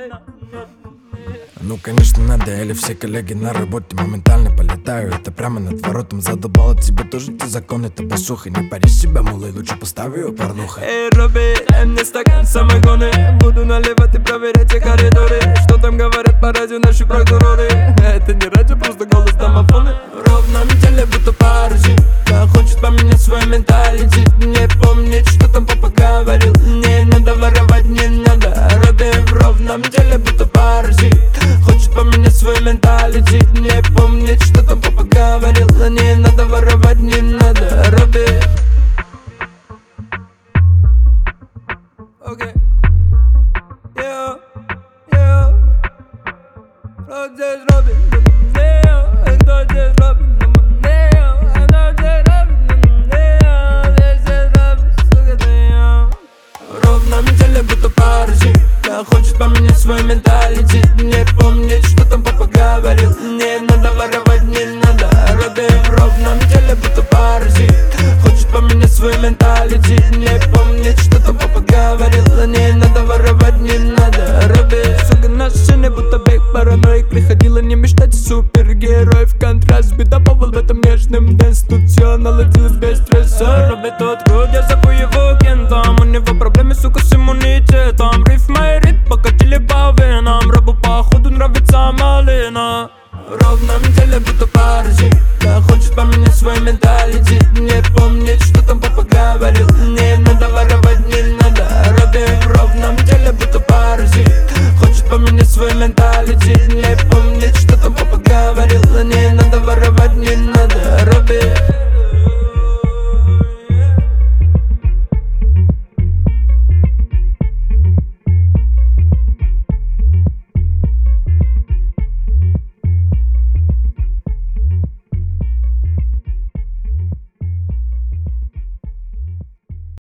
Ну конечно надо, или все коллеги на работе моментально полетаю. Это прямо над воротом задолбало тебя тоже эти законы. Ты посуха, не пари себя, мулы, лучше поставь ее порнуха. Эй, Робби, дай мне стакан самогоны. Буду наливать и проверять все коридоры. Что там говорят по радио наши прокуроры? Это не радио, просто голос домофона. В ровном теле будто паразит. Да, хочет поменять свой менталитет. Не помнит, что там папа говорил. Не надо воровать, не надо. Робби в ровном теле будто паразит. Хочет поменять свой менталитет. Не помнит, что там папа говорил. Не надо воровать, не надо. Робби. Okay. Yeah, yeah. Кто здесь Робби? Кто здесь Робби? Кто здесь Робби? Здесь Робби, сука, ты я. В ровном теле будто паразит. Да, хочет поменять свой менталитет. Не помнит, что там папа говорил. Не надо воровать, не надо. Робби в ровном теле будто паразит. Хочет поменять свой менталитет. Не помнит, что там папа говорил. Не надо воровать, не надо. Робби, сука, на сцене будто бейк параноик. Приходила не мечтать супергерой. В контраст бедоповал в этом нежном дэнс. Тут все наладилось без стресса. Робби тот год, я зову его кентом. У него проблемы, сука, с иммунитетом. Риф мои рит покатили по венам. Робу походу нравится малина. В ровном теле будто паразит. Да, хочет поменять свой менталитет.